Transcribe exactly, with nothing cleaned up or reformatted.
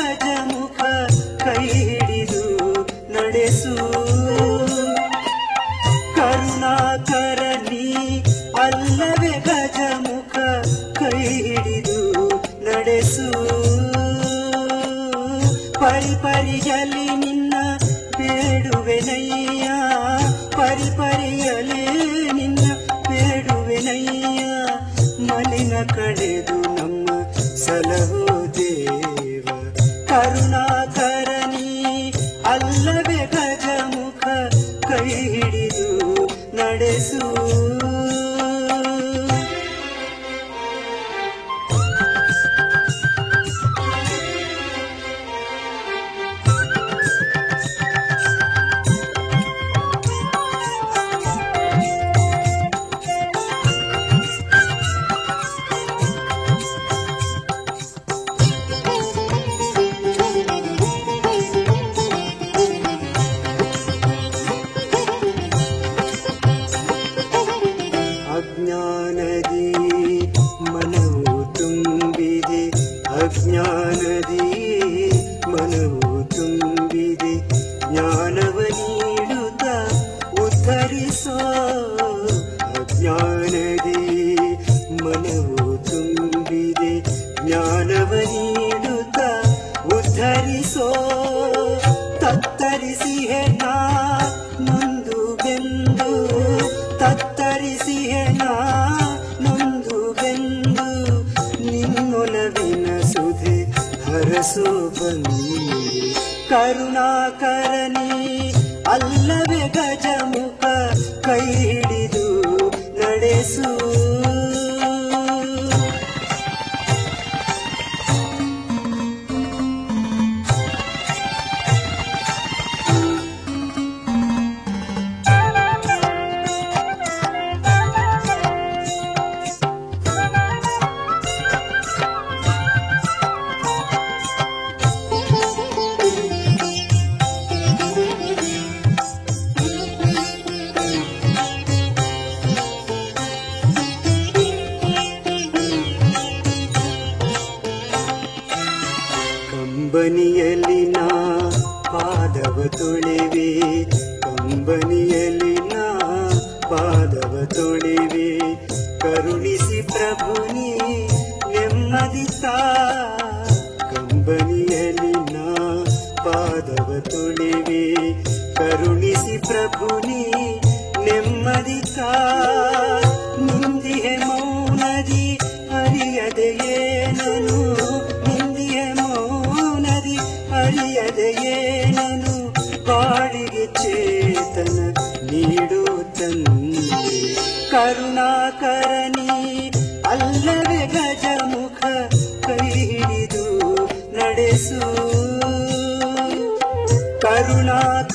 ಗಜಮುಖ ಕೈ ಹಿಡಿದು ನಡೆಸು ಕರುಣಾಕರನಿ ಅಲ್ಲವೇ ಗಜಮುಖ ಕೈ ಹಿಡಿದು ನಡೆಸು ಪರಿಪರಿಯಲಿ ನಿನ್ನ ಬೇಡುವೆನಯ್ಯ ಪರಿಪರಿಯಲಿ ನಿನ್ನ ಬೇಡುವೆನಯ್ಯ ಮಲಿನ ಕಳೆದು ನಮ್ಮ ಸಲಹೋ ದೇವ ಕರುಣಾಕರನಿ ಅಲ್ಲವೇ ಗಜಮುಖ ಕೈ ಹಿಡಿದು ನಡೆಸು ಅಜ್ಞಾನದಿ ಮನವು ತುಂಬಿದೆ ಅಜ್ಞಾನದಿ ಮನವು ತುಂಬಿದೆ ಜ್ಞಾನವ ನೀಡುತ್ತ ಉದ್ಧರಿಸೋ ಅಜ್ಞಾನದಿ ಮನವು ತುಂಬಿದೆ ಜ್ಞಾನವ ನೀಡುತ್ತ ಉದ್ಧರಿಸೋ ತತ್ತರಿಸಿ ಹೆಣ ನೊಂದು ಬೆಂದು ತತ್ತರಿಸಿ ಹೆಣ ನೊಂದು ಬೆಂದು ನಿನ್ನೊಲವಿನ ಸುಧೆ ಹರಸು ಬಂದು ಕರುಣಾಕರನಿ ಅಲ್ಲವೇ ಗಜಮುಖ ಕೈ ಹಿಡಿದು ನಡೆಸು ಕಂಬನಿಯಲ್ಲಿನ ಪಾದವ ತೊಳೆವೆ ಕಂಬನಿಯಲ್ಲಿನ ಪಾದವ ತೊಳೆವೆ ಕರುಣಿಸಿ ಪ್ರಭುನಿ ನೆಮ್ಮದಿತ ಕಂಬನಿಯಲ್ಲಿನ ಪಾದವ ತೊಳೆವೆ ಕರುಣಿಸಿ ಪ್ರಭುನಿ ನೆಮ್ಮದಿತ ನಿಂದಿಹೆ ಮೌನದಿ ಅರಿಯದೆಯೇನನು ಅರಿಯದೆಯೇನನು ಬಾಳಿಗೆ ಚೇತನ ನೀಡು ತಂದೆ ಕರುಣಾಕರನಿ ಅಲ್ಲವೇ ಗಜಮುಖ ಕೈ ಹಿಡಿದು ನಡೆಸು ಕರುಣಾ